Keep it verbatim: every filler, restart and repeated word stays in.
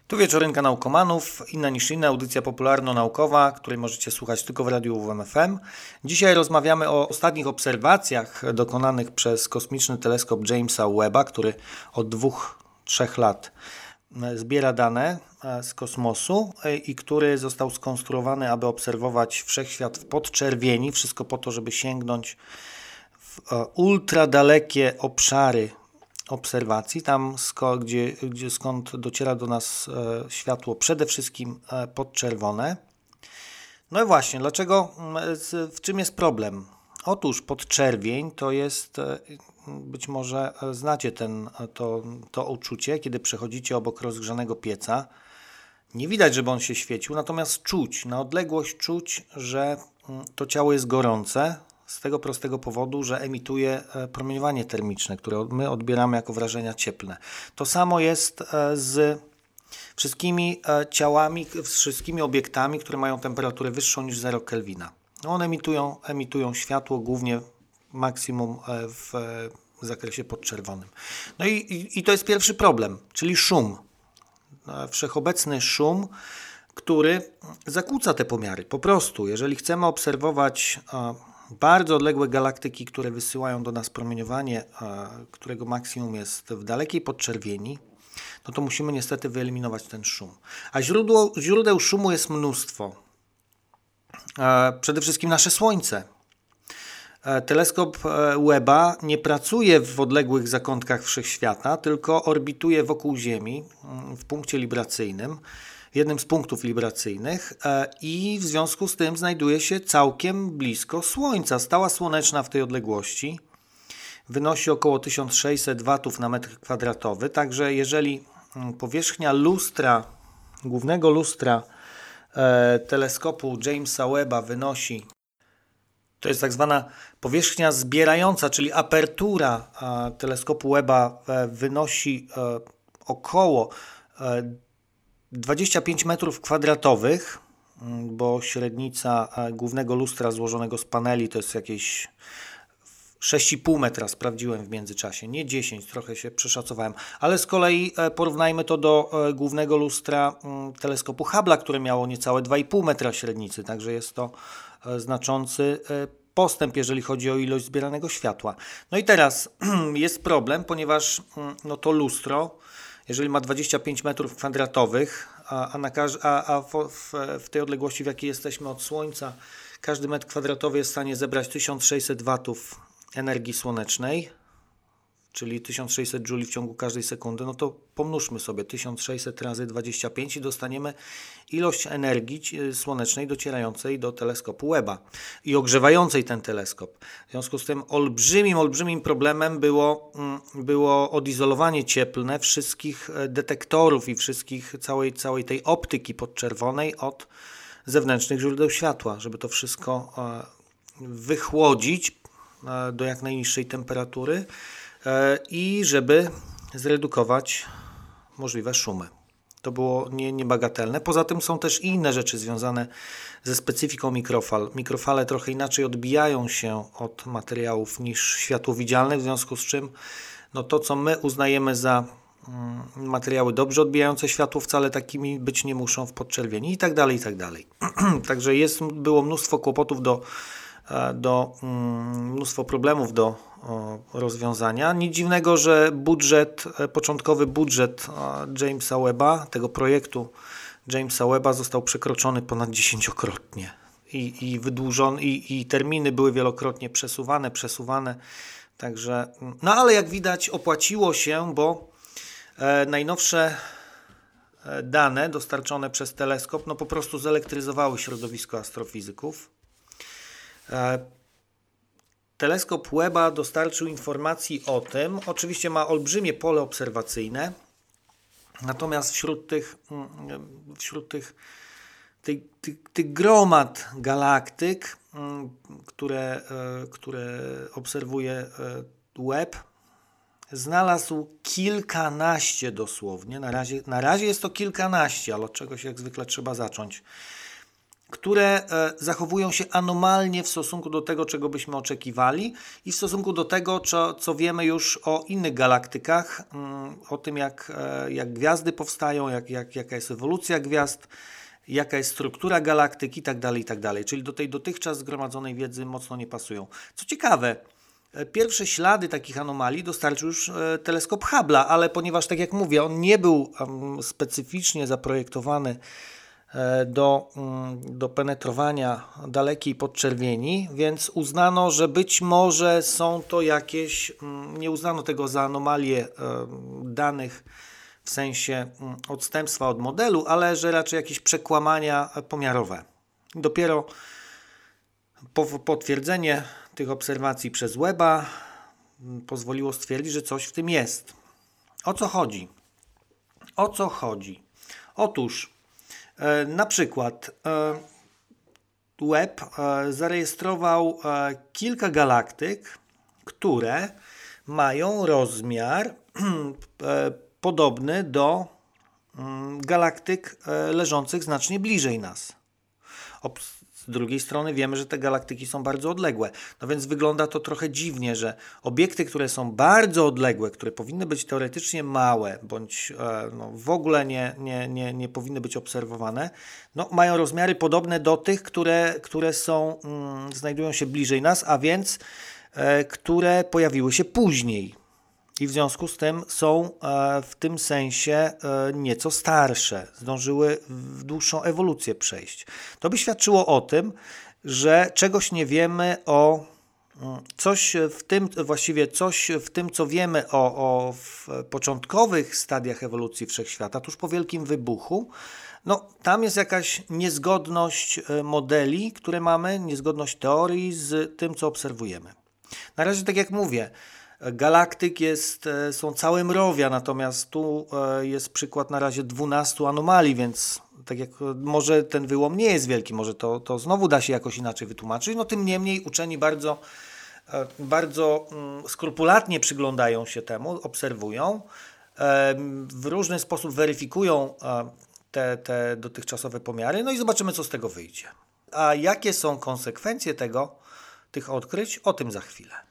Tu Wieczorynka Naukomanów, inna niż inna, audycja popularno-naukowa, której możecie słuchać tylko w Radiu U W M F M. Dzisiaj rozmawiamy o ostatnich obserwacjach dokonanych przez kosmiczny teleskop Jamesa Webba, który od dwóch, trzech lat zbiera dane z kosmosu i który został skonstruowany, aby obserwować wszechświat w podczerwieni. Wszystko po to, żeby sięgnąć w ultradalekie obszary obserwacji, tam sk- gdzie, gdzie skąd dociera do nas e, światło przede wszystkim e, podczerwone. No i właśnie, dlaczego, z, w czym jest problem? Otóż podczerwień to jest, e, być może znacie ten, to, to uczucie, kiedy przechodzicie obok rozgrzanego pieca. Nie widać, żeby on się świecił, natomiast czuć, na odległość czuć, że to ciało jest gorące, z tego prostego powodu, że emituje promieniowanie termiczne, które my odbieramy jako wrażenia cieplne. To samo jest z wszystkimi ciałami, z wszystkimi obiektami, które mają temperaturę wyższą niż zero Kelwina. One emitują, emitują światło głównie maksimum w zakresie podczerwonym. No i, i, i to jest pierwszy problem, czyli szum. Wszechobecny szum, który zakłóca te pomiary. Po prostu, jeżeli chcemy obserwować bardzo odległe galaktyki, które wysyłają do nas promieniowanie, którego maksimum jest w dalekiej podczerwieni, no to musimy niestety wyeliminować ten szum. A źródło, źródeł szumu jest mnóstwo. Przede wszystkim nasze Słońce. Teleskop Webba nie pracuje w odległych zakątkach wszechświata, tylko orbituje wokół Ziemi w punkcie libracyjnym, w jednym z punktów libracyjnych i w związku z tym znajduje się całkiem blisko Słońca. Stała słoneczna w tej odległości wynosi około tysiąc sześćset watów na metr kwadratowy, także jeżeli powierzchnia lustra, głównego lustra teleskopu Jamesa Webba wynosi, to jest tak zwana powierzchnia zbierająca, czyli apertura teleskopu Webba wynosi około dwadzieścia pięć metrów kwadratowych, bo średnica głównego lustra złożonego z paneli to jest jakieś sześć i pół metra, sprawdziłem w międzyczasie, nie dziesięć, trochę się przeszacowałem, ale z kolei porównajmy to do głównego lustra teleskopu Hubble'a, które miało niecałe dwa i pół metra średnicy, także jest to znaczący postęp, jeżeli chodzi o ilość zbieranego światła. No i teraz jest problem, ponieważ no to lustro, jeżeli ma dwadzieścia pięć metrów kwadratowych, a, a, na każ- a, a w, w, w tej odległości, w jakiej jesteśmy od Słońca, każdy metr kwadratowy jest w stanie zebrać tysiąc sześćset watów energii słonecznej, czyli tysiąc sześćset jouli w ciągu każdej sekundy, no to pomnóżmy sobie tysiąc sześćset razy dwadzieścia pięć i dostaniemy ilość energii słonecznej docierającej do teleskopu Webba i ogrzewającej ten teleskop. W związku z tym olbrzymim, olbrzymim problemem było, było odizolowanie cieplne wszystkich detektorów i wszystkich, całej, całej tej optyki podczerwonej od zewnętrznych źródeł światła, żeby to wszystko wychłodzić do jak najniższej temperatury i żeby zredukować możliwe szumy. To było nie, niebagatelne. Poza tym są też i inne rzeczy związane ze specyfiką mikrofal. Mikrofale trochę inaczej odbijają się od materiałów niż światło widzialne, w związku z czym no to, co my uznajemy za mm, materiały dobrze odbijające światło, wcale takimi być nie muszą w podczerwieni i tak dalej, i tak dalej. Także jest, było mnóstwo kłopotów do do mnóstwo problemów do rozwiązania. Nic dziwnego, że budżet, początkowy budżet Jamesa Webba, tego projektu Jamesa Webba został przekroczony ponad dziesięciokrotnie i, i wydłużony, i, i terminy były wielokrotnie przesuwane, przesuwane. Także, no ale jak widać opłaciło się, bo e, najnowsze dane dostarczone przez teleskop no po prostu zelektryzowały środowisko astrofizyków. Teleskop Webba dostarczył informacji o tym, oczywiście ma olbrzymie pole obserwacyjne, natomiast wśród tych, wśród tych, tych, tych, tych gromad galaktyk, które, które obserwuje Webb, znalazł kilkanaście dosłownie, na razie, na razie jest to kilkanaście, ale od czegoś jak zwykle trzeba zacząć. które zachowują się anomalnie w stosunku do tego, czego byśmy oczekiwali i w stosunku do tego, co, co wiemy już o innych galaktykach, o tym, jak, jak gwiazdy powstają, jak, jak, jaka jest ewolucja gwiazd, jaka jest struktura galaktyk i tak dalej, i tak dalej. Czyli do tej dotychczas zgromadzonej wiedzy mocno nie pasują. Co ciekawe, pierwsze ślady takich anomalii dostarczył już teleskop Hubble'a, ale ponieważ, tak jak mówię, on nie był specyficznie zaprojektowany do, do penetrowania dalekiej podczerwieni, więc uznano, że być może są to jakieś, nie uznano tego za anomalię danych w sensie odstępstwa od modelu, ale że raczej jakieś przekłamania pomiarowe. Dopiero potwierdzenie tych obserwacji przez Webba pozwoliło stwierdzić, że coś w tym jest. O co chodzi? O co chodzi? Otóż e, na przykład e, Webb e, zarejestrował e, kilka galaktyk, które mają rozmiar e, podobny do mm, galaktyk e, leżących znacznie bliżej nas. Ob- Z drugiej strony wiemy, że te galaktyki są bardzo odległe. No więc wygląda to trochę dziwnie, że obiekty, które są bardzo odległe, które powinny być teoretycznie małe, bądź e, no, w ogóle nie, nie, nie, nie powinny być obserwowane, no, mają rozmiary podobne do tych, które, które są, mm, znajdują się bliżej nas, a więc e, które pojawiły się później. I w związku z tym są e, w tym sensie e, nieco starsze, zdążyły w dłuższą ewolucję przejść. To by świadczyło o tym, że czegoś nie wiemy o coś w tym, właściwie coś w tym, co wiemy o, o w początkowych stadiach ewolucji wszechświata, tuż po wielkim wybuchu. No, tam jest jakaś niezgodność modeli, które mamy, niezgodność teorii z tym, co obserwujemy. Na razie, tak jak mówię, galaktyk jest, są całe mrowia, natomiast tu jest przykład na razie dwunastu anomalii, więc tak jak może ten wyłom nie jest wielki, może to, to znowu da się jakoś inaczej wytłumaczyć, no tym niemniej uczeni bardzo, bardzo skrupulatnie przyglądają się temu, obserwują, w różny sposób weryfikują te, te dotychczasowe pomiary, no i zobaczymy, co z tego wyjdzie. A jakie są konsekwencje tego, tych odkryć, o tym za chwilę.